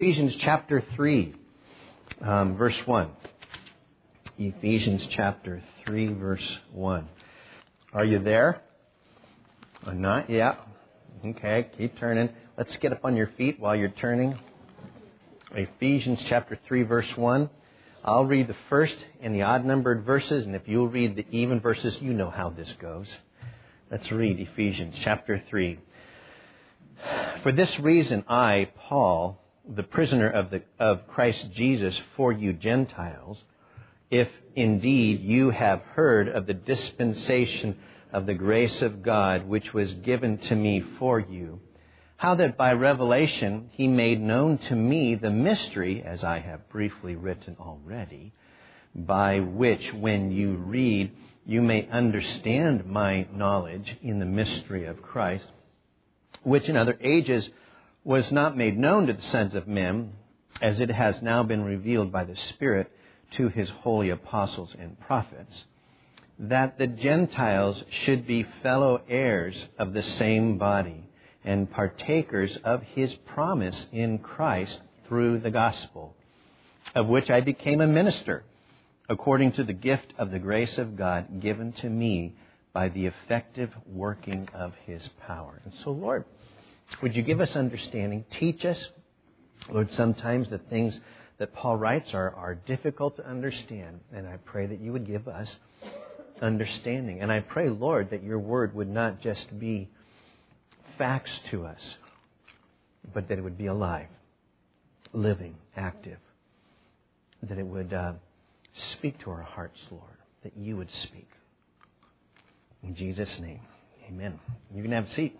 Ephesians chapter 3, verse 1. Ephesians chapter 3, verse 1. Are you there? Or not? Yeah. Okay, keep turning. Let's get up on your feet while you're turning. Ephesians chapter 3, verse 1. I'll read the first and the odd-numbered verses, and if you'll read the even verses, you know how this goes. Let's read Ephesians chapter 3. For this reason, I, Paul, the prisoner of Christ Jesus for you Gentiles, if indeed you have heard of the dispensation of the grace of God which was given to me for you, how that by revelation he made known to me the mystery, as I have briefly written already, by which when you read you may understand my knowledge in the mystery of Christ, which in other ages was not made known to the sons of men, as it has now been revealed by the Spirit to his holy apostles and prophets, that the Gentiles should be fellow heirs of the same body and partakers of his promise in Christ through the gospel, of which I became a minister, according to the gift of the grace of God given to me by the effective working of his power. And so, Lord, would you give us understanding? Teach us. Lord, sometimes the things that Paul writes are difficult to understand, and I pray that you would give us understanding. And I pray, Lord, that your word would not just be facts to us, but that it would be alive, living, active, that it would speak to our hearts, Lord, that you would speak. In Jesus' name, amen. You can have a seat.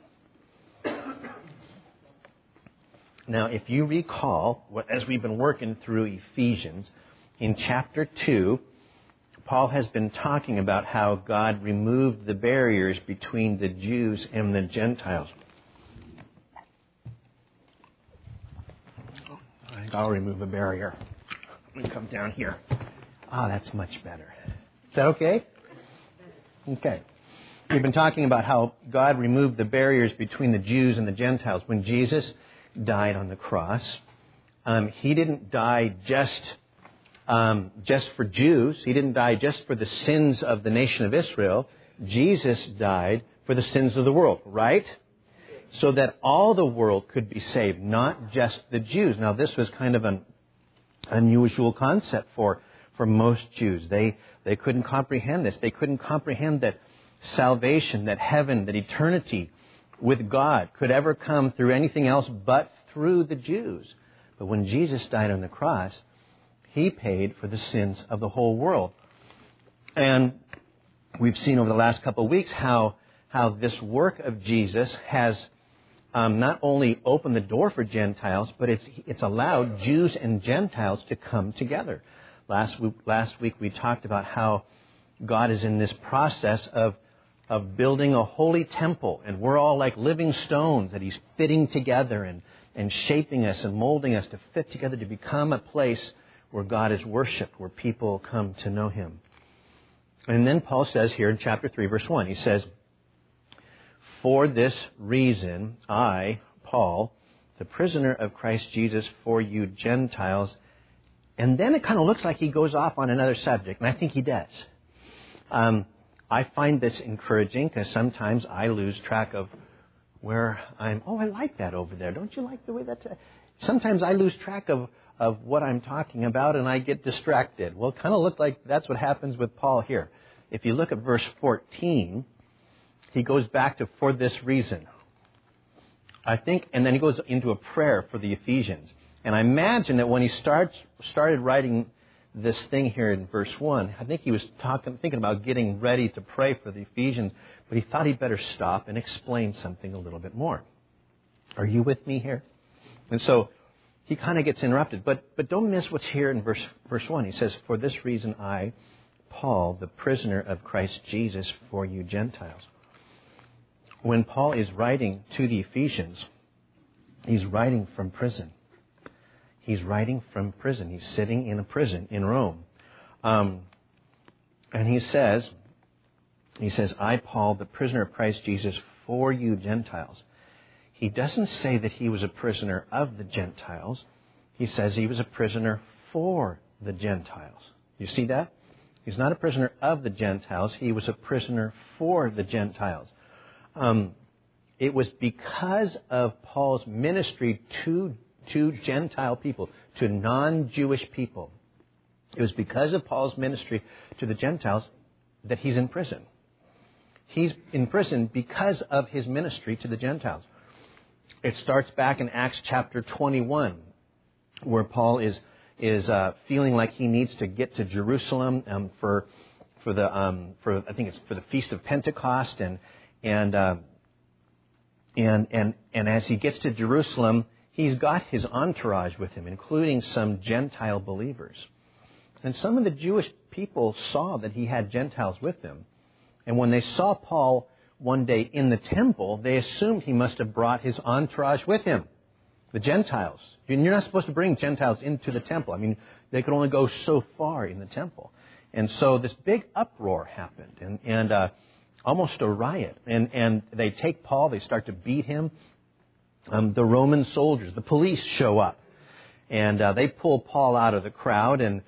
Now, if you recall, as we've been working through Ephesians, in chapter 2, Paul has been talking about how God removed the barriers between the Jews and the Gentiles. I'll remove a barrier. Let me come down here. That's much better. Is that okay? Okay. We've been talking about how God removed the barriers between the Jews and the Gentiles. When Jesus died on the cross, he didn't die just for Jews. He didn't die just for the sins of the nation of Israel. Jesus died for the sins of the world, right? So that all the world could be saved, not just the Jews. Now, this was kind of an unusual concept for most Jews. They couldn't comprehend this. They couldn't comprehend that salvation, that heaven, that eternity with God could ever come through anything else but through the Jews. But when Jesus died on the cross, he paid for the sins of the whole world. And we've seen over the last couple of weeks how this work of Jesus has not only opened the door for Gentiles, but it's allowed Jews and Gentiles to come together. Last week we talked about how God is in this process of building a holy temple, and we're all like living stones that he's fitting together and shaping us and molding us to fit together to become a place where God is worshipped, where people come to know him. And then Paul says here in chapter 3, verse 1, he says, for this reason, I, Paul, the prisoner of Christ Jesus for you Gentiles. And then it kind of looks like he goes off on another subject, and I think he does. I find this encouraging because sometimes I lose track of where I'm. Oh, I like that over there. Don't you like the way that? Sometimes I lose track of what I'm talking about and I get distracted. Well, it kind of looked like that's what happens with Paul here. If you look at verse 14, he goes back to for this reason. I think, and then he goes into a prayer for the Ephesians. And I imagine that when he started writing this thing here in verse 1, I think he was thinking about getting ready to pray for the Ephesians, but he thought he'd better stop and explain something a little bit more. Are you with me here? And so he kind of gets interrupted. But don't miss what's here in verse 1. He says, for this reason I, Paul, the prisoner of Christ Jesus for you Gentiles. When Paul is writing to the Ephesians, he's writing from prison. He's writing from prison. He's sitting in a prison in Rome. And he says, I, Paul, the prisoner of Christ Jesus for you Gentiles. He doesn't say that he was a prisoner of the Gentiles. he says he was a prisoner for the Gentiles. You see that? He's not a prisoner of the Gentiles. He was a prisoner for the Gentiles. It was because of Paul's ministry to Gentile people, to non-Jewish people. It was because of Paul's ministry to the Gentiles that he's in prison. He's in prison because of his ministry to the Gentiles. It starts back in Acts chapter 21, where Paul is feeling like he needs to get to Jerusalem for the Feast of Pentecost, and as he gets to Jerusalem, he's got his entourage with him, including some Gentile believers. And some of the Jewish people saw that he had Gentiles with him, and when they saw Paul one day in the temple, they assumed he must have brought his entourage with him. The Gentiles. You're not supposed to bring Gentiles into the temple. I mean, they could only go so far in the temple. And so this big uproar happened, and almost a riot. And they take Paul, they start to beat him. The Roman soldiers, the police show up, and they pull Paul out of the crowd, and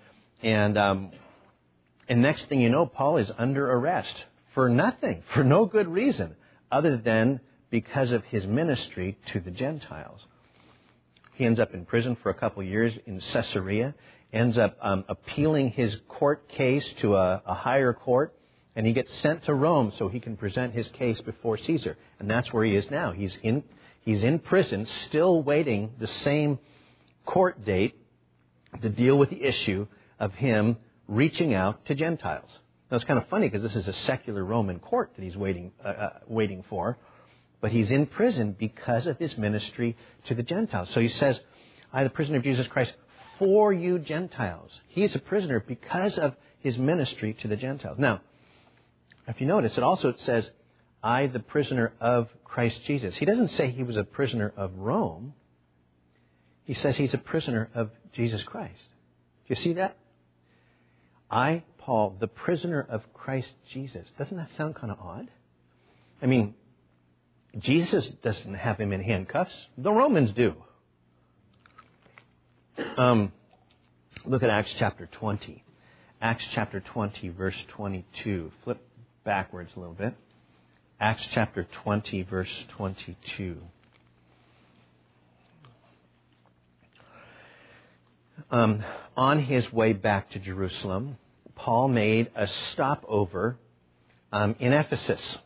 next thing you know, Paul is under arrest for nothing, for no good reason, other than because of his ministry to the Gentiles. He ends up in prison for a couple years in Caesarea, ends up appealing his court case to a higher court, and he gets sent to Rome so he can present his case before Caesar. And that's where he is now. He's in prison, still waiting the same court date to deal with the issue of him reaching out to Gentiles. Now, it's kind of funny because this is a secular Roman court that he's waiting for. But he's in prison because of his ministry to the Gentiles. So he says, I, the prisoner of Jesus Christ, for you Gentiles. He is a prisoner because of his ministry to the Gentiles. Now, if you notice, it says, I, the prisoner of Christ Jesus. He doesn't say he was a prisoner of Rome. He says he's a prisoner of Jesus Christ. Do you see that? I, Paul, the prisoner of Christ Jesus. Doesn't that sound kind of odd? I mean, Jesus doesn't have him in handcuffs. The Romans do. Look at Acts chapter 20. Acts chapter 20, verse 22. Flip backwards a little bit. Acts chapter 20, verse 22. On his way back to Jerusalem, Paul made a stopover in Ephesus.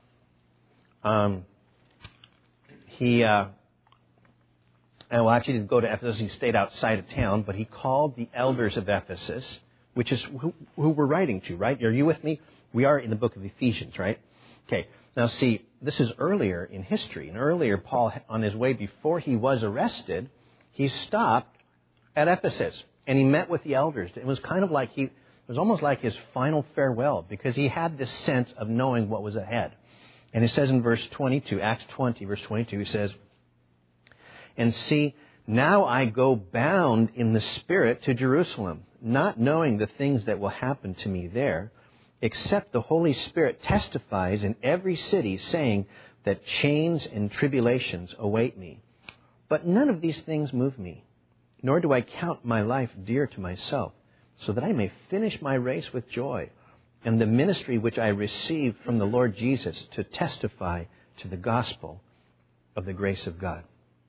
He actually didn't go to Ephesus. He stayed outside of town, but he called the elders of Ephesus, which is who we're writing to, right? Are you with me? We are in the book of Ephesians, right? Okay. Now, see, this is earlier in history. And earlier, Paul, on his way before he was arrested, he stopped at Ephesus, and he met with the elders. It was kind of like it was almost like his final farewell, because he had this sense of knowing what was ahead. And it says in verse 22, Acts 20, verse 22, he says, and see, now I go bound in the Spirit to Jerusalem, not knowing the things that will happen to me there, except the Holy Spirit testifies in every city, saying that chains and tribulations await me. But none of these things move me, nor do I count my life dear to myself, so that I may finish my race with joy, and the ministry which I received from the Lord Jesus to testify to the gospel of the grace of God.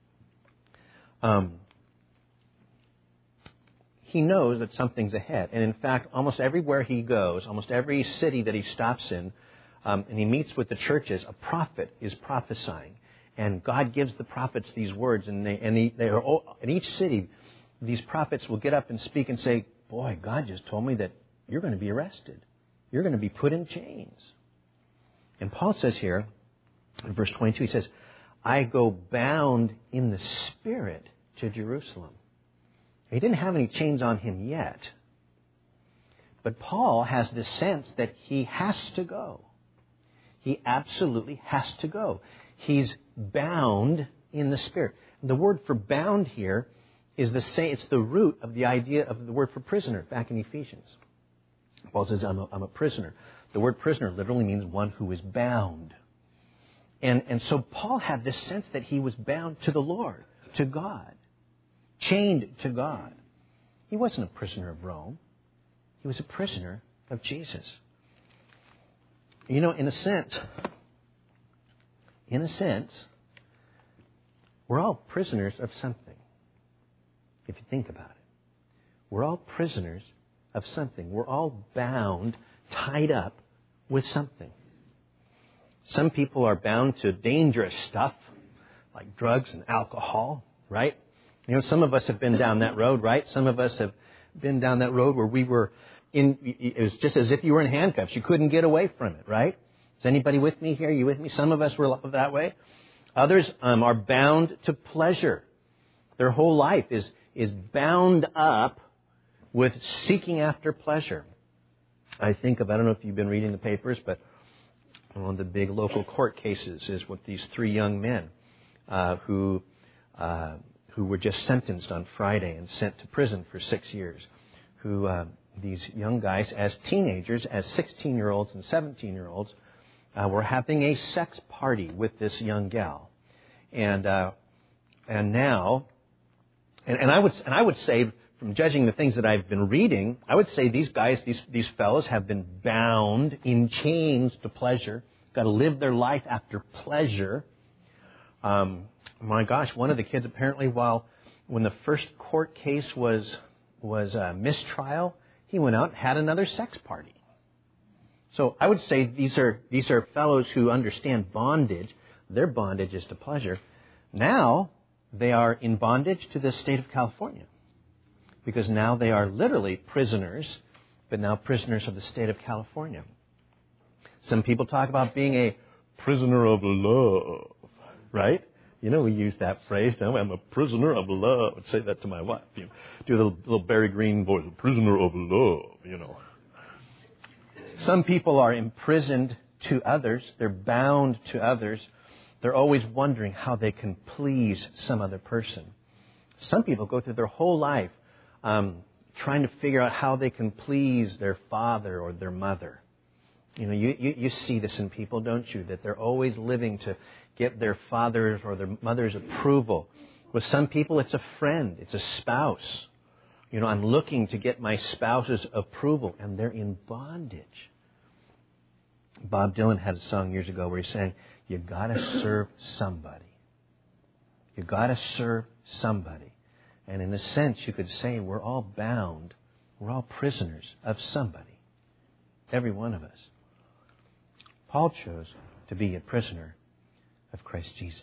He knows that something's ahead. And in fact, almost everywhere he goes, almost every city that he stops in, and he meets with the churches, a prophet is prophesying. And God gives the prophets these words, and they are in each city, these prophets will get up and speak and say, boy, God just told me that you're going to be arrested. You're going to be put in chains. And Paul says here, in verse 22, he says, I go bound in the Spirit to Jerusalem. He didn't have any chains on him yet. But Paul has this sense that he has to go. He absolutely has to go. He's bound in the Spirit. The word for bound here is the same. It's the root of the idea of the word for prisoner back in Ephesians. Paul says, I'm a prisoner. The word prisoner literally means one who is bound. And so Paul had this sense that he was bound to the Lord, to God. chained to God. He wasn't a prisoner of Rome. He was a prisoner of Jesus. You know, in a sense, we're all prisoners of something. If you think about it. We're all prisoners of something. We're all bound, tied up with something. Some people are bound to dangerous stuff, like drugs and alcohol, right? You know, some of us have been down that road, right? Some of us have been down that road where we were it was just as if you were in handcuffs. You couldn't get away from it, right? Is anybody with me here? Are you with me? Some of us were that way. Others are bound to pleasure. Their whole life is bound up with seeking after pleasure. I don't know if you've been reading the papers, but one of the big local court cases is with these 3 young men who were just sentenced on Friday and sent to prison for 6 years. These young guys, as teenagers, as 16-year-olds and 17-year-olds, were having a sex party with this young gal, and now, and I would say, from judging the things that I've been reading, I would say these guys, these fellows, have been bound in chains to pleasure. Got to live their life after pleasure. My gosh, one of the kids apparently, when the first court case was a mistrial, he went out and had another sex party. So I would say these are fellows who understand bondage. Their bondage is to pleasure. Now they are in bondage to the state of California, because now they are literally prisoners, but now prisoners of the state of California. Some people talk about being a prisoner of love, right? You know, we use that phrase, don't we? I'm a prisoner of love. I'd say that to my wife. You know, do the little Barry Green voice, a prisoner of love, you know. Some people are imprisoned to others. They're bound to others. They're always wondering how they can please some other person. Some people go through their whole life trying to figure out how they can please their father or their mother. You know, you see this in people, don't you? That they're always living to get their father's or their mother's approval. With some people, it's a friend, it's a spouse. You know, I'm looking to get my spouse's approval, and they're in bondage. Bob Dylan had a song years ago where he sang, "You gotta serve somebody. You gotta serve somebody." And in a sense, you could say we're all bound, we're all prisoners of somebody. Every one of us. Paul chose to be a prisoner of Christ Jesus.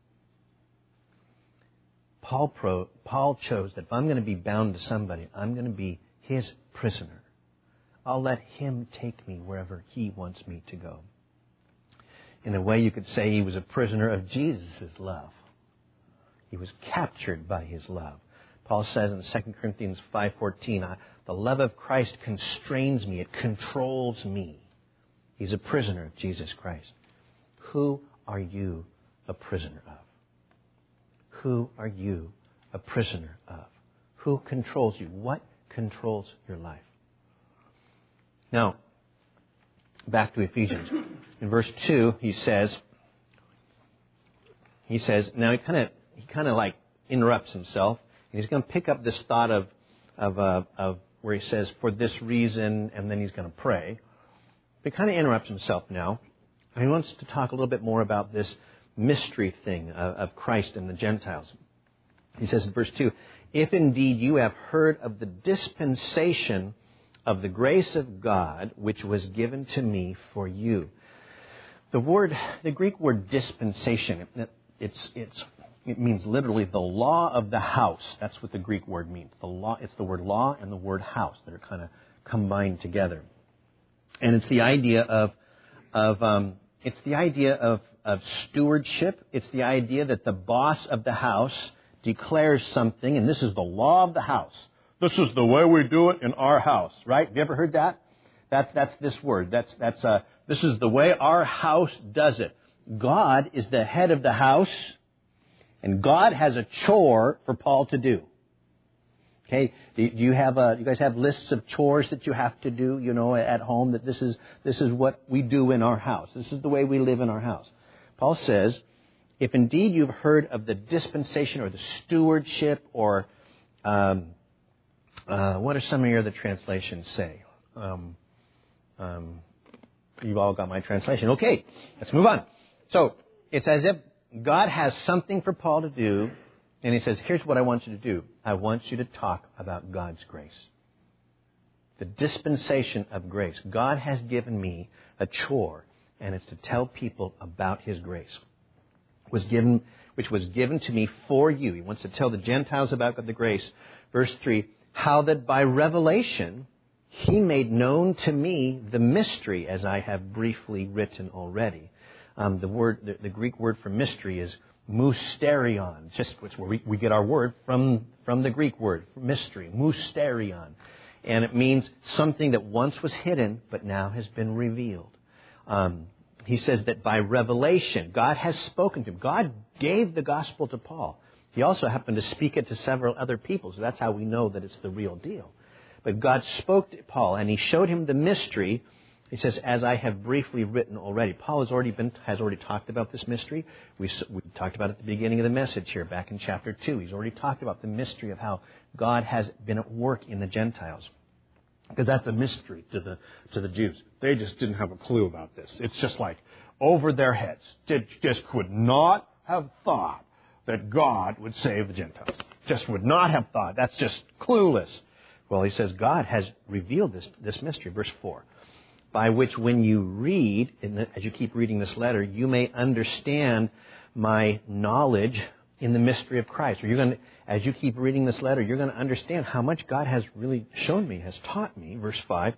Paul chose that if I'm going to be bound to somebody, I'm going to be his prisoner. I'll let him take me wherever he wants me to go. In a way, you could say he was a prisoner of Jesus' love. He was captured by his love. Paul says in 2 Corinthians 5:14, the love of Christ constrains me. It controls me. He's a prisoner of Jesus Christ. Who are you a prisoner of? Who are you a prisoner of? Who controls you? What controls your life? Now, back to Ephesians. In verse 2, he says, now he kind of like interrupts himself. And he's going to pick up this thought of where he says, for this reason, and then he's going to pray. But he kind of interrupts himself now. And he wants to talk a little bit more about this mystery thing of Christ and the Gentiles. He says in verse 2, if indeed you have heard of the dispensation of the grace of God, which was given to me for you. The Greek word dispensation, it means literally the law of the house. That's what the Greek word means. It's the word law and the word house that are kind of combined together. And it's the idea of stewardship. It's the idea that the boss of the house declares something, and this is the law of the house. This is the way we do it in our house, right? Have you ever heard that? That's this word. This is the way our house does it. God is the head of the house, and God has a chore for Paul to do. Okay, do you guys have lists of chores that you have to do, at home, that this is what we do in our house. This is the way we live in our house. Paul says, if indeed you've heard of the dispensation or the stewardship or What do some of your other translations say? You've all got my translation. Okay, let's move on. So it's as if God has something for Paul to do, and he says, here's what I want you to do. I want you to talk about God's grace. The dispensation of grace. God has given me a chore, and it's to tell people about His grace, which was given to me for you. He wants to tell the Gentiles about the grace. Verse 3, how that by revelation He made known to me the mystery, as I have briefly written already. The Greek word for mystery is mysterion, just which where we get our word from the Greek word mystery, mysterion, and it means something that once was hidden but now has been revealed. He says that by revelation, God has spoken to him. God gave the gospel to Paul. He also happened to speak it to several other people, so that's how we know that it's the real deal. But God spoke to Paul, and He showed him the mystery. He says, as I have briefly written already. Paul has already talked about this mystery. We talked about it at the beginning of the message here, back in chapter 2. He's already talked about the mystery of how God has been at work in the Gentiles. Because that's a mystery to the Jews. They just didn't have a clue about this. It's just like over their heads. They just could not have thought that God would save the Gentiles. Just would not have thought. That's just clueless. Well, he says God has revealed this mystery. Verse 4. By which when you read, as you keep reading this letter, you may understand my knowledge in the mystery of Christ. Or as you keep reading this letter, you're going to understand how much God has really shown me, has taught me. Verse 5.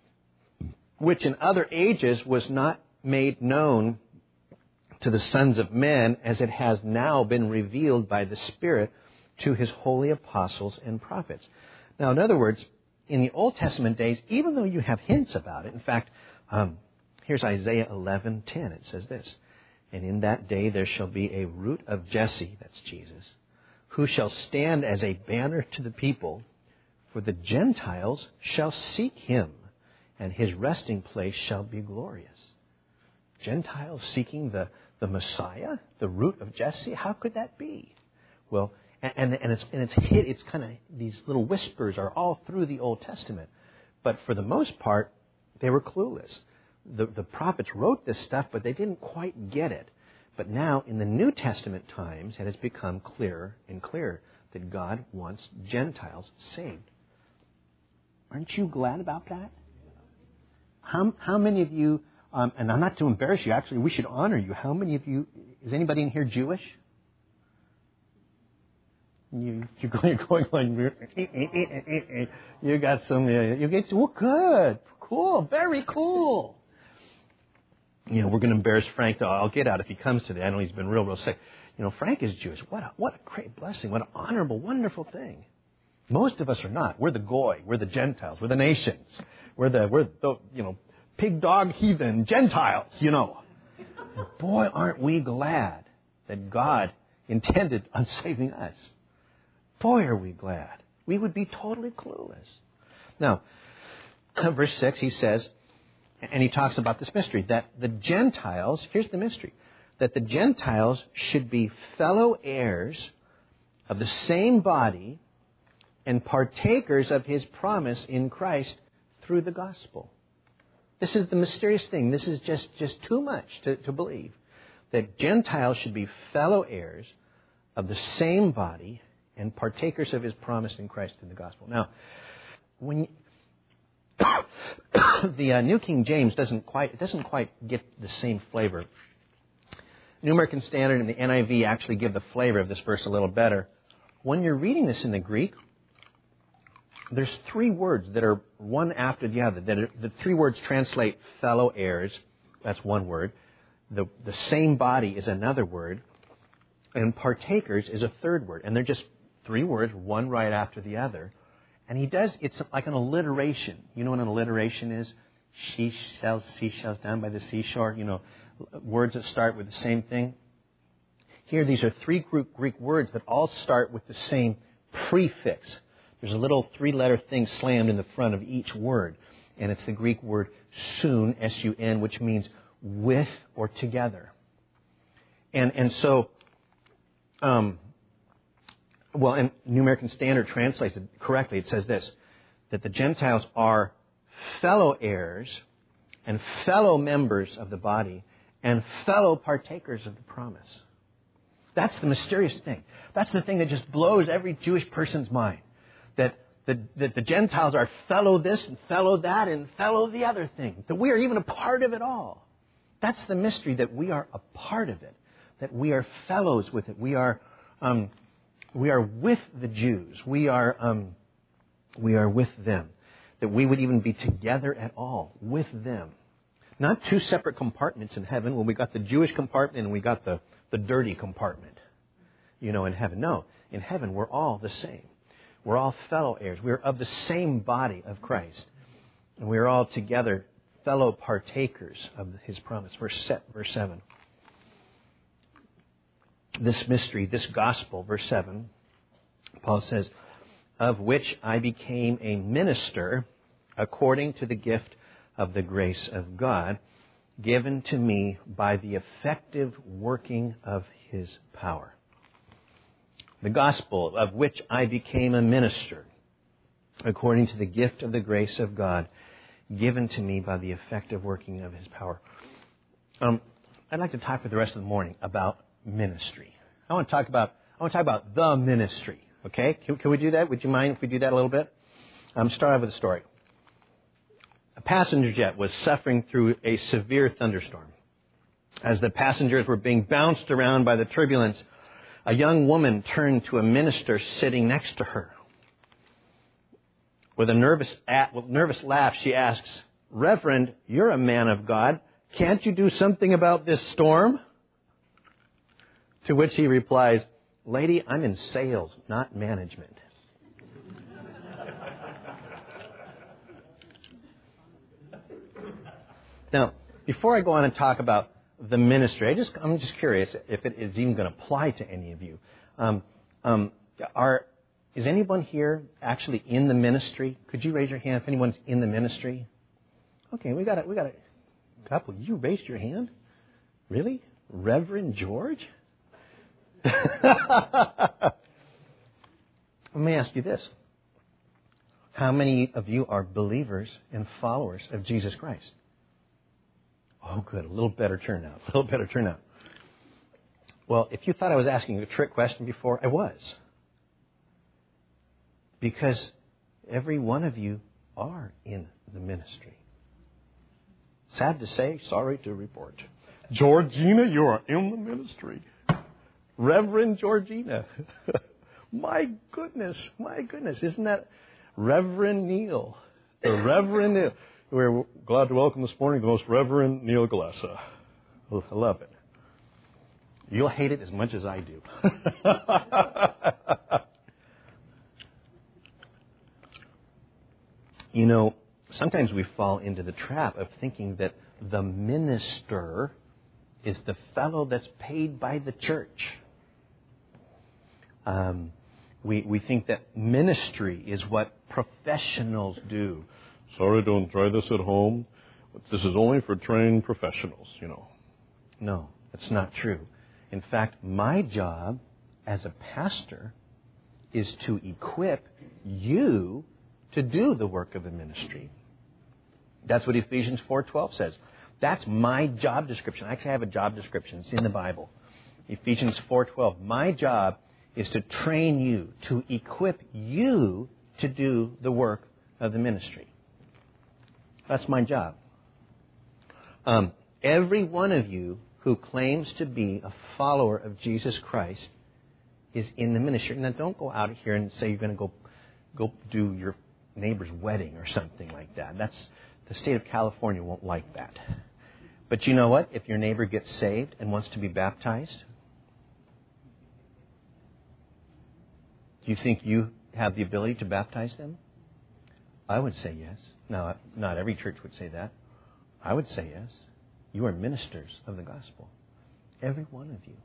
Which in other ages was not made known to the sons of men, as it has now been revealed by the Spirit to His holy apostles and prophets. Now, in other words, in the Old Testament days, even though you have hints about it, in fact, here's Isaiah 11:10. It says this, and in that day there shall be a root of Jesse, that's Jesus, who shall stand as a banner to the people, for the Gentiles shall seek Him, and His resting place shall be glorious. Gentiles seeking the Messiah, the root of Jesse? How could that be? Well, and it's kind of, these little whispers are all through the Old Testament. But for the most part, they were clueless. The prophets wrote this stuff, but they didn't quite get it. But now, in the New Testament times, it has become clearer and clearer that God wants Gentiles saved. Aren't you glad about that? How many of you, and I'm not to embarrass you, actually, we should honor you. How many of you, is anybody in here Jewish? You're going, you got some, you get, well, good, cool, very cool. We're going to embarrass Frank. I'll get out if he comes today. I know he's been real sick. Frank is Jewish. What a great blessing. What an honorable, wonderful thing. Most of us are not. We're the goy. We're the Gentiles. We're the nations. We're the pig, dog, heathen Gentiles, And boy, aren't we glad that God intended on saving us. Boy, are we glad. We would be totally clueless. Now, verse 6, he says, and he talks about this mystery, that the Gentiles, here's the mystery, that the Gentiles should be fellow heirs of the same body and partakers of His promise in Christ through the gospel. This is the mysterious thing. This is just too much to believe. That Gentiles should be fellow heirs of the same body and partakers of His promise in Christ in the gospel. Now, when the New King James doesn't quite get the same flavor. New American Standard and the NIV actually give the flavor of this verse a little better. When you're reading this in the Greek, there's three words that are one after the other. The three words translate fellow heirs. That's one word. The same body is another word. And partakers is a third word. And they're just three words, one right after the other. And it's like an alliteration. You know what an alliteration is? Seashells down by the seashore. Words that start with the same thing. Here, these are three Greek words that all start with the same prefix. There's a little three-letter thing slammed in the front of each word. And it's the Greek word sun, S-U-N, which means with or together. And so, Well, and New American Standard translates it correctly. It says this, that the Gentiles are fellow heirs and fellow members of the body and fellow partakers of the promise. That's the mysterious thing. That's the thing that just blows every Jewish person's mind. That the Gentiles are fellow this and fellow that and fellow the other thing. That we are even a part of it all. That's the mystery, that we are a part of it. That we are fellows with it. We are with the Jews. We are with them. That we would even be together at all with them. Not two separate compartments in heaven. Well, we got the Jewish compartment and we got the dirty compartment, in heaven. No, in heaven we're all the same. We're all fellow heirs. We're of the same body of Christ. And we're all together fellow partakers of His promise. Verse 7. This mystery, this gospel, verse 7, Paul says, of which I became a minister according to the gift of the grace of God, given to me by the effective working of His power. The gospel of which I became a minister, according to the gift of the grace of God, given to me by the effective working of His power. I'd like to talk for the rest of the morning about ministry. I want to talk about the ministry. Okay? Can we do that? Would you mind if we do that a little bit? Start off with a story. A passenger jet was suffering through a severe thunderstorm. As the passengers were being bounced around by the turbulence, a young woman turned to a minister sitting next to her. With a nervous laugh, she asks, "Reverend, you're a man of God. Can't you do something about this storm?" To which he replies, "Lady, I'm in sales, not management." Now, before I go on and talk about the ministry, I'm just curious if it is even going to apply to any of you. Is anyone here actually in the ministry? Could you raise your hand if anyone's in the ministry? Okay, we got a couple. You raised your hand? Really? Reverend George? Let me ask you this. How many of you are believers and followers of Jesus Christ? Oh, good. A little better turnout. Well, if you thought I was asking a trick question before, I was. Because every one of you are in the ministry. Sad to say, sorry to report. Georgina, you are in the ministry. Reverend Georgina. My goodness. Isn't that Reverend Neil? The Reverend Neil. We're glad to welcome this morning the Most Reverend Neil Galessa. I love it. You'll hate it as much as I do. Sometimes we fall into the trap of thinking that the minister is the fellow that's paid by the church. We think that ministry is what professionals do. Sorry, don't try this at home. But this is only for trained professionals, No, that's not true. In fact, my job as a pastor is to equip you to do the work of the ministry. That's what Ephesians 4:12 says. That's my job description. I actually have a job description. It's in the Bible. Ephesians 4:12. My job is to train you, to equip you to do the work of the ministry. That's my job. Every one of you who claims to be a follower of Jesus Christ is in the ministry. Now, don't go out here and say you're going to go do your neighbor's wedding or something like that. The state of California won't like that. But you know what? If your neighbor gets saved and wants to be baptized, do you think you have the ability to baptize them? I would say yes. Now, not every church would say that. I would say yes. You are ministers of the gospel. Every one of you.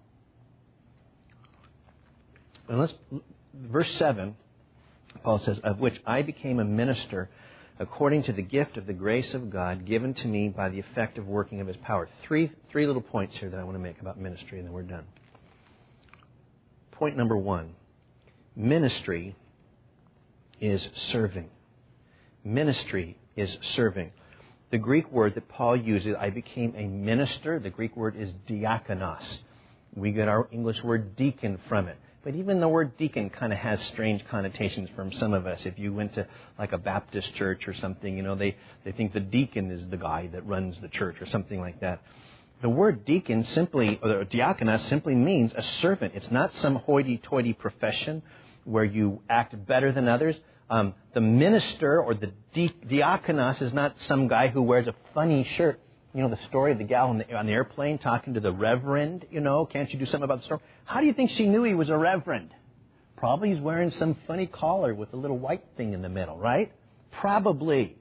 And verse 7, Paul says, of which I became a minister according to the gift of the grace of God given to me by the effective working of His power. Three little points here that I want to make about ministry, and then we're done. Point number 1. Ministry is serving. Ministry is serving. The Greek word that Paul uses, I became a minister, the Greek word is diakonos. We get our English word deacon from it. But even the word deacon kind of has strange connotations from some of us. If you went to like a Baptist church or something, they think the deacon is the guy that runs the church or something like that. The word deacon simply, or diakonos, simply means a servant. It's not some hoity-toity profession where you act better than others. The minister or the diakonos is not some guy who wears a funny shirt. You know the story of the gal on the airplane talking to the reverend, can't you do something about the story? How do you think she knew he was a reverend? Probably he's wearing some funny collar with a little white thing in the middle, right? Probably.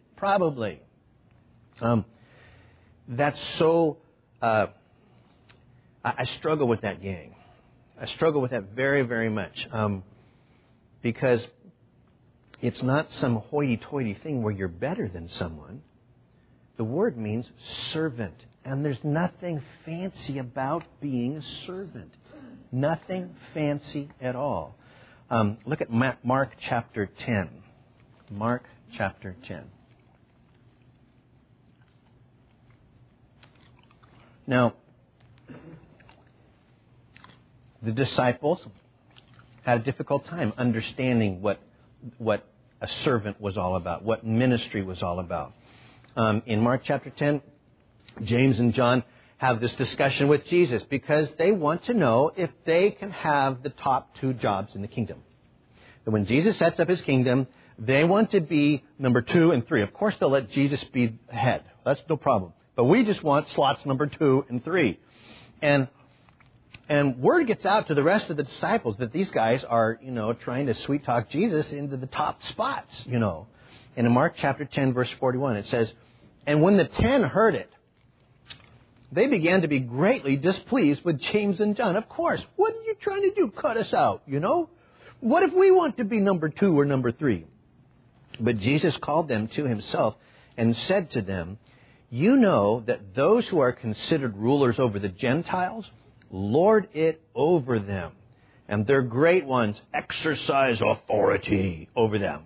That's so... I struggle with that, gang. I struggle with that very, very much. Because it's not some hoity-toity thing where you're better than someone. The word means servant. And there's nothing fancy about being a servant. Nothing fancy at all. Look at Mark chapter 10. Mark chapter 10. Now, the disciples had a difficult time understanding what a servant was all about, what ministry was all about. In Mark chapter 10, James and John have this discussion with Jesus because they want to know if they can have the top 2 jobs in the kingdom. And when Jesus sets up his kingdom, they want to be number 2 and 3. Of course, they'll let Jesus be head. That's no problem. But we just want slots number 2 and 3. And word gets out to the rest of the disciples that these guys are, trying to sweet talk Jesus into the top spots, And in Mark chapter 10, verse 41, it says, "And when the 10 heard it, they began to be greatly displeased with James and John." Of course, what are you trying to do? Cut us out, What if we want to be number 2 or number 3? But Jesus called them to himself and said to them, "You know that those who are considered rulers over the Gentiles lord it over them, and their great ones exercise authority over them.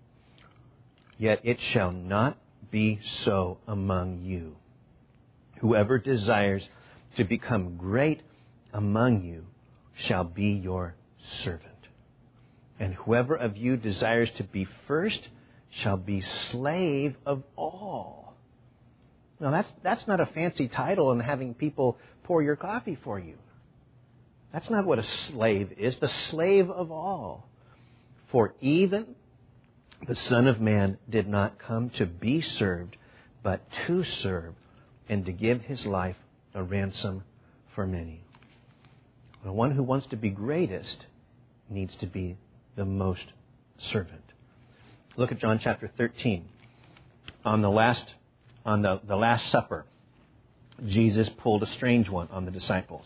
Yet it shall not be so among you. Whoever desires to become great among you shall be your servant. And whoever of you desires to be first shall be slave of all." Now that's not a fancy title and having people pour your coffee for you. That's not what a slave is. The slave of all. For even the Son of Man did not come to be served, but to serve and to give his life a ransom for many. The one who wants to be greatest needs to be the most servant. Look at John chapter 13. On the Last Supper, Jesus pulled a strange one on the disciples.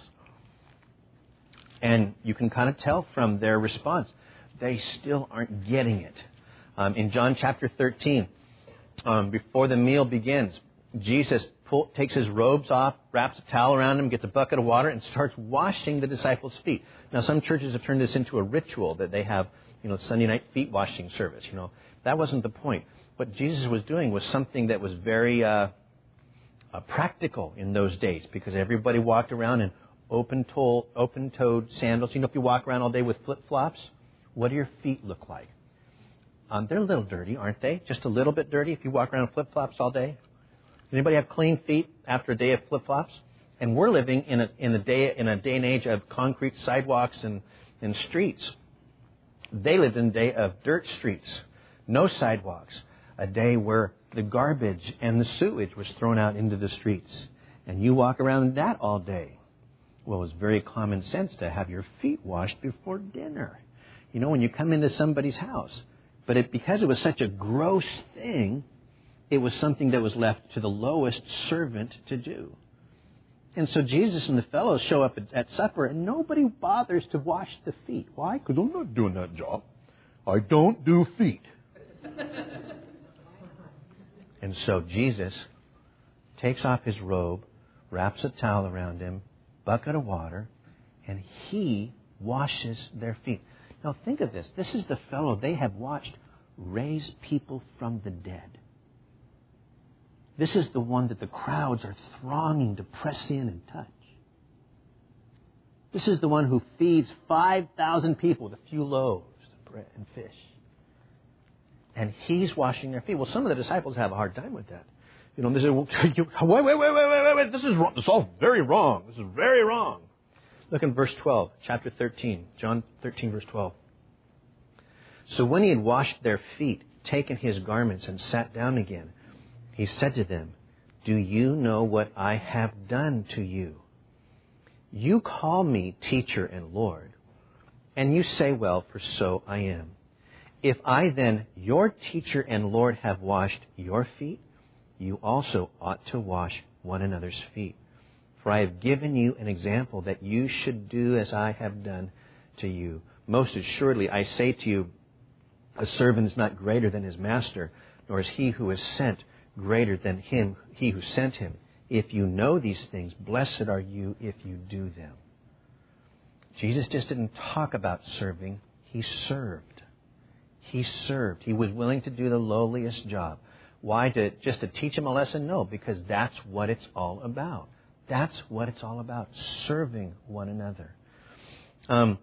And you can kind of tell from their response, they still aren't getting it. In John chapter 13, before the meal begins, Jesus takes his robes off, wraps a towel around him, gets a bucket of water, and starts washing the disciples' feet. Now, some churches have turned this into a ritual that they have, Sunday night feet washing service. That wasn't the point. What Jesus was doing was something that was very practical in those days, because everybody walked around in open-toed sandals. If you walk around all day with flip-flops, what do your feet look like? They're a little dirty, aren't they? Just a little bit dirty if you walk around in flip-flops all day. Anybody have clean feet after a day of flip-flops? And we're living in a day and age of concrete sidewalks and streets. They lived in a day of dirt streets, no sidewalks, a day where the garbage and the sewage was thrown out into the streets. And you walk around in that all day. Well, it's very common sense to have your feet washed before dinner. When you come into somebody's house. But because it was such a gross thing, it was something that was left to the lowest servant to do. And so Jesus and the fellows show up at supper, and nobody bothers to wash the feet. Why? Because I'm not doing that job. I don't do feet. And so Jesus takes off his robe, wraps a towel around him, bucket of water, and he washes their feet. Now think of this. This is the fellow they have watched raise people from the dead. This is the one that the crowds are thronging to press in and touch. This is the one who feeds 5,000 people with a few loaves of bread and fish. And he's washing their feet. Well, some of the disciples have a hard time with that. You know, they say, wait. This is wrong. This is all very wrong. This is very wrong. Look in verse 12, chapter 13, John 13, verse 12. So when he had washed their feet, taken his garments, and sat down again, he said to them, do you know what I have done to you? You call me teacher and Lord, and you say, well, for so I am. If I then, your teacher and Lord, have washed your feet, you also ought to wash one another's feet. For I have given you an example that you should do as I have done to you. Most assuredly, I say to you, a servant is not greater than his master, nor is he who is sent greater than he who sent him. If you know these things, blessed are you if you do them. Jesus just didn't talk about serving. He served. He served. He was willing to do the lowliest job. Why? Just to teach him a lesson? No, because that's what it's all about. That's what it's all about, serving one another. Let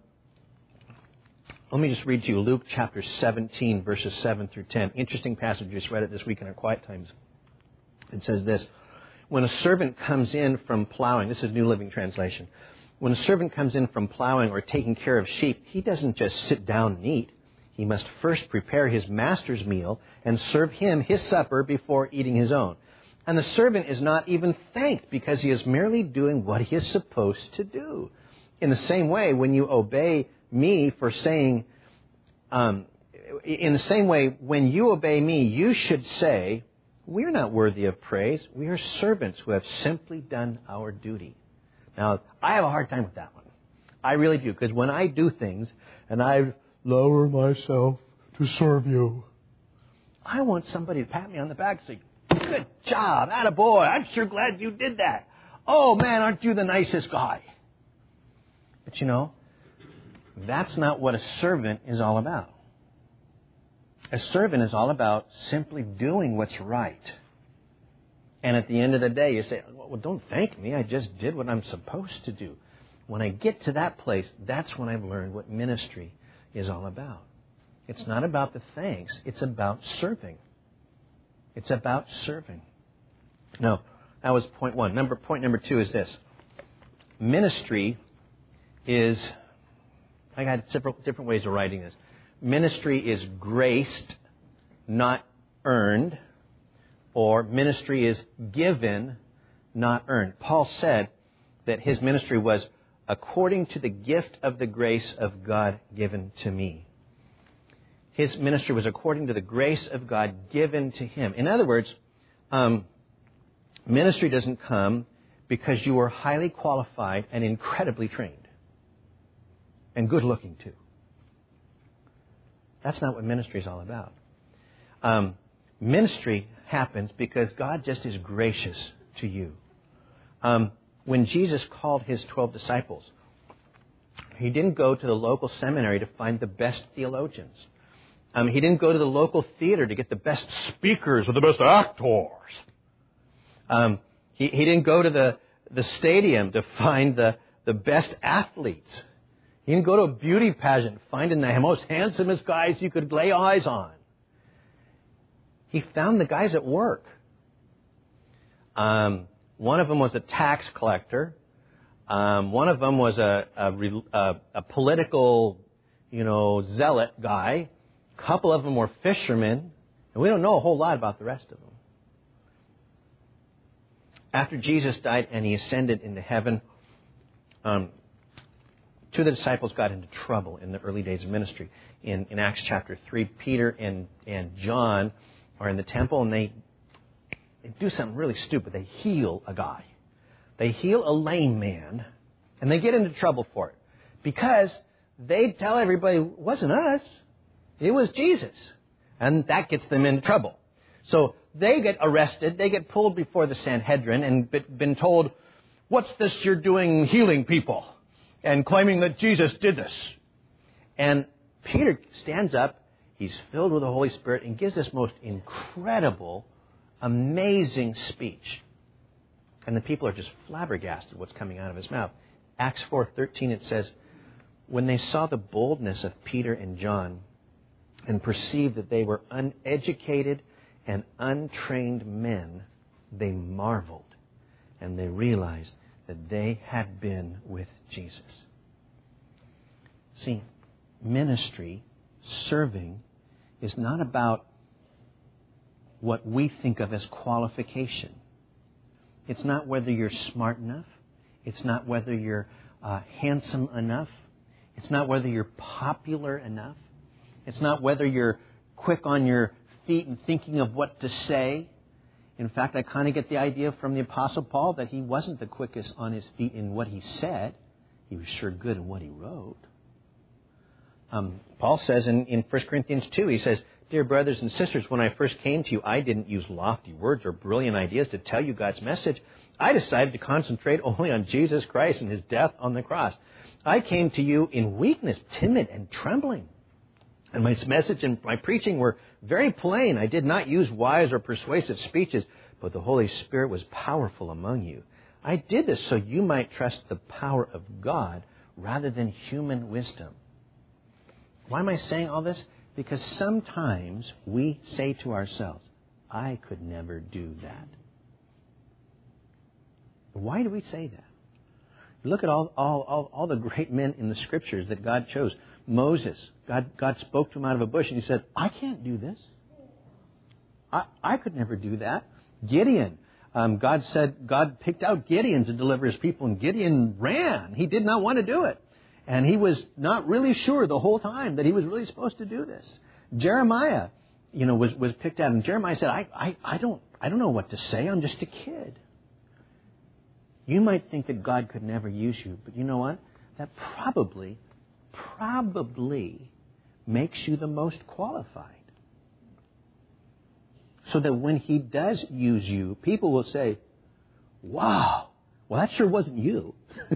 me just read to you Luke chapter 17, verses 7 through 10. Interesting passage. We just read it this week in our quiet times. It says this. When a servant comes in from plowing, this is New Living Translation. When a servant comes in from plowing or taking care of sheep, he doesn't just sit down and eat. He must first prepare his master's meal and serve him his supper before eating his own. And the servant is not even thanked because he is merely doing what he is supposed to do. In the same way, when you obey me for saying, in the same way, when you obey me, you should say, we are not worthy of praise. We are servants who have simply done our duty. Now, I have a hard time with that one. I really do, because when I do things and I lower myself to serve you, I want somebody to pat me on the back and say, good job, attaboy, I'm sure glad you did that. Oh, man, aren't you the nicest guy? But you know, that's not what a servant is all about. A servant is all about simply doing what's right. And at the end of the day, you say, well, don't thank me. I just did what I'm supposed to do. When I get to that place, that's when I've learned what ministry is all about. It's not about the thanks. It's about serving. It's about serving. Now, that was point one. Point number two is this. Ministry is, I got several different ways of writing this. Ministry is graced, not earned. Or ministry is given, not earned. Paul said that his ministry was according to the gift of the grace of God given to me. His ministry was according to the grace of God given to him. In other words, ministry doesn't come because you are highly qualified and incredibly trained. And good looking too. That's not what ministry is all about. Ministry happens because God just is gracious to you. When Jesus called his 12 disciples, he didn't go to the local seminary to find the best theologians. He didn't go to the local theater to get the best speakers or the best actors. He didn't go to the stadium to find the best athletes. He didn't go to a beauty pageant finding the most handsomest guys you could lay eyes on. He found the guys at work. One of them was a tax collector. One of them was a political, zealot guy. A couple of them were fishermen. And we don't know a whole lot about the rest of them. After Jesus died and he ascended into heaven, two of the disciples got into trouble in the early days of ministry. In Acts chapter 3, Peter and John are in the temple and they do something really stupid. They heal a guy. They heal a lame man and they get into trouble for it. Because they tell everybody, it wasn't us. It was Jesus. And that gets them into trouble. So they get arrested. They get pulled before the Sanhedrin and been told, what's this you're doing healing people? And claiming that Jesus did this. And Peter stands up, he's filled with the Holy Spirit, and gives this most incredible, amazing speech. And the people are just flabbergasted what's coming out of his mouth. Acts 4:13, it says, when they saw the boldness of Peter and John and perceived that they were uneducated and untrained men, they marveled, and they realized that they had been with Jesus. See, ministry, serving, is not about what we think of as qualification. It's not whether you're smart enough. It's not whether you're handsome enough. It's not whether you're popular enough. It's not whether you're quick on your feet and thinking of what to say. In fact, I kind of get the idea from the Apostle Paul that he wasn't the quickest on his feet in what he said. He was sure good in what he wrote. Paul says in 1 Corinthians 2, he says, dear brothers and sisters, when I first came to you, I didn't use lofty words or brilliant ideas to tell you God's message. I decided to concentrate only on Jesus Christ and his death on the cross. I came to you in weakness, timid, and trembling. And my message and my preaching were very plain. I did not use wise or persuasive speeches, but the Holy Spirit was powerful among you. I did this so you might trust the power of God rather than human wisdom. Why am I saying all this? Because sometimes we say to ourselves, I could never do that. Why do we say that? Look at all the great men in the Scriptures that God chose. Moses, God spoke to him out of a bush and he said, I can't do this. I could never do that. Gideon, God picked out Gideon to deliver his people, and Gideon ran. He did not want to do it. And he was not really sure the whole time that he was really supposed to do this. Jeremiah, was picked out, and Jeremiah said, I don't know what to say. I'm just a kid. You might think that God could never use you, but you know what? That probably makes you the most qualified. So that when he does use you, people will say, wow, well, that sure wasn't you.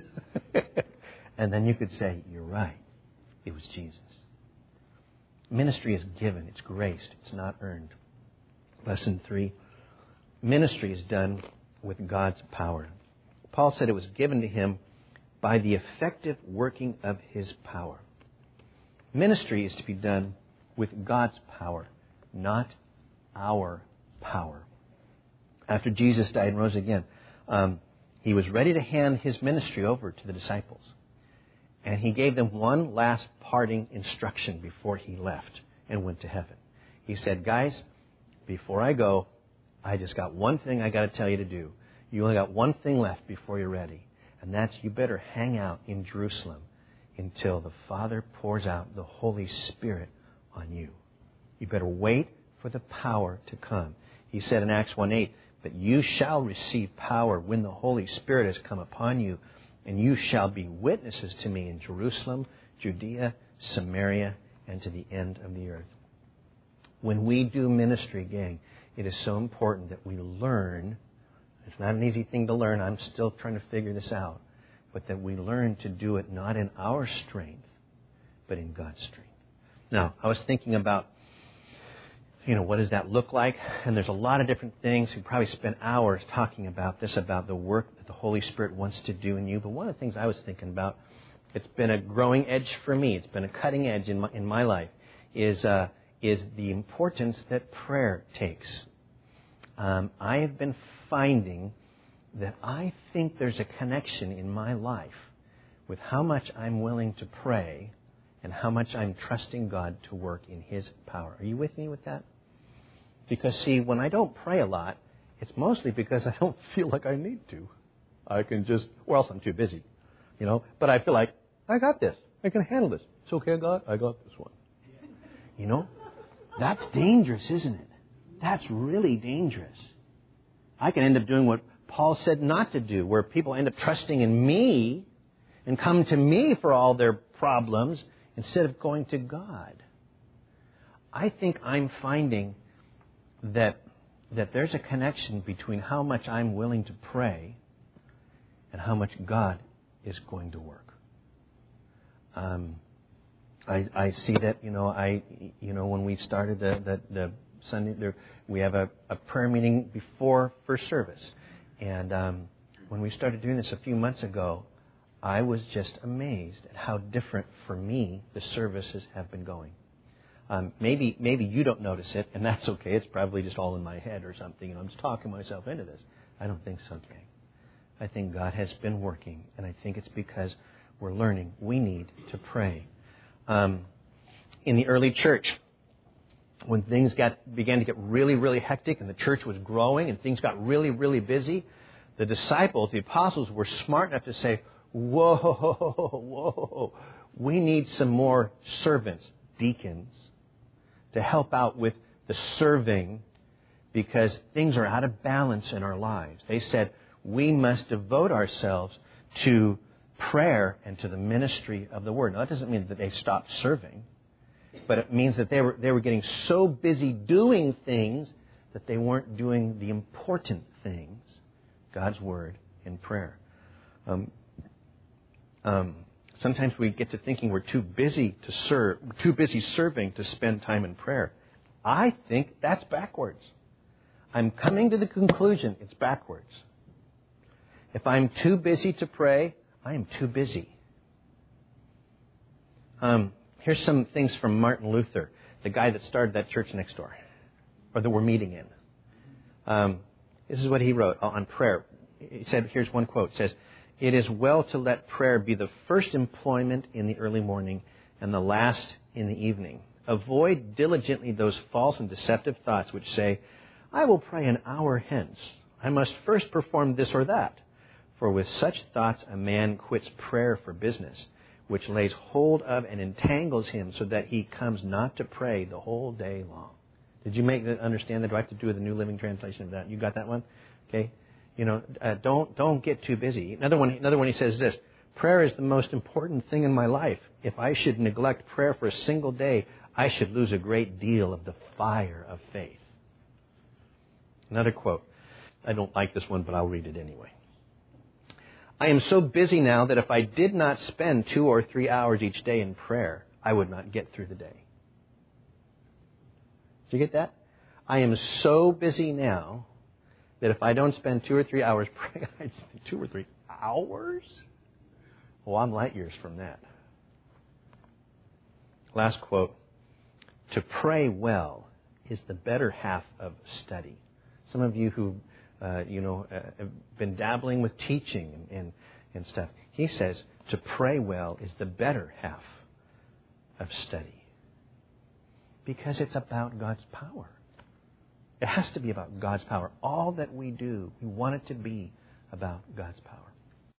And then you could say, you're right. It was Jesus. Ministry is given. It's graced. It's not earned. Lesson 3. Ministry is done with God's power. Paul said it was given to him by the effective working of his power. Ministry is to be done with God's power, not our power. After Jesus died and rose again, he was ready to hand his ministry over to the disciples. And he gave them one last parting instruction before he left and went to heaven. He said, guys, before I go, I just got one thing I got to tell you to do. You only got one thing left before you're ready. And that's you better hang out in Jerusalem until the Father pours out the Holy Spirit on you. You better wait for the power to come. He said in Acts 1:8, but you shall receive power when the Holy Spirit has come upon you, and you shall be witnesses to me in Jerusalem, Judea, Samaria, and to the end of the earth. When we do ministry, gang, it is so important that we learn. It's not an easy thing to learn. I'm still trying to figure this out. But that we learn to do it not in our strength, but in God's strength. Now, I was thinking about, what does that look like? And there's a lot of different things. We probably spent hours talking about this, about the work that the Holy Spirit wants to do in you. But one of the things I was thinking about, it's been a growing edge for me. It's been a cutting edge in my life, is the importance that prayer takes. I have been finding that I think there's a connection in my life with how much I'm willing to pray and how much I'm trusting God to work in His power. Are you with me with that? Because, see, when I don't pray a lot, it's mostly because I don't feel like I need to. I can just, or else I'm too busy, But I feel like, I got this. I can handle this. It's okay, God. I got this one. That's dangerous, isn't it? That's really dangerous. I can end up doing what Paul said not to do, where people end up trusting in me and come to me for all their problems instead of going to God. I think I'm finding that there's a connection between how much I'm willing to pray and how much God is going to work. I see that, when we started the Sunday, we have a prayer meeting before first service. And when we started doing this a few months ago, I was just amazed at how different for me the services have been going. Maybe you don't notice it, and that's okay. It's probably just all in my head or something, I'm just talking myself into this. I don't think so, gang. I think God has been working, and I think it's because we're learning we need to pray. In the early church, when things began to get really, really hectic and the church was growing and things got really, really busy, the disciples, the apostles, were smart enough to say, whoa, we need some more servants, deacons, to help out with the serving because things are out of balance in our lives. They said, we must devote ourselves to prayer and to the ministry of the Word. Now, that doesn't mean that they stopped serving, but it means that they were getting so busy doing things that they weren't doing the important things, God's Word and prayer. Sometimes we get to thinking we're too busy to serve, too busy serving to spend time in prayer. I think that's backwards. I'm coming to the conclusion it's backwards. If I'm too busy to pray, I am too busy. Here's some things from Martin Luther, the guy that started that church next door, or that we're meeting in. This is what he wrote on prayer. He said, here's one quote. It says, "It is well to let prayer be the first employment in the early morning and the last in the evening. Avoid diligently those false and deceptive thoughts which say, I will pray an hour hence. I must first perform this or that. For with such thoughts a man quits prayer for business, which lays hold of and entangles him so that he comes not to pray the whole day long." Did you understand that? Do I have to do the New Living Translation of that? You got that one? Okay. Don't get too busy. Another one he says this: prayer is the most important thing in my life. If I should neglect prayer for a single day, I should lose a great deal of the fire of faith. Another quote. I don't like this one, but I'll read it anyway. "I am so busy now that if I did not spend 2 or 3 hours each day in prayer, I would not get through the day." Did you get that? I am so busy now that if I don't spend 2 or 3 hours praying, I'd spend 2 or 3 hours? Well, I'm light years from that. Last quote. "To pray well is the better half of study." Some of you who have been dabbling with teaching and stuff. He says to pray well is the better half of study. Because it's about God's power. It has to be about God's power. All that we do, we want it to be about God's power.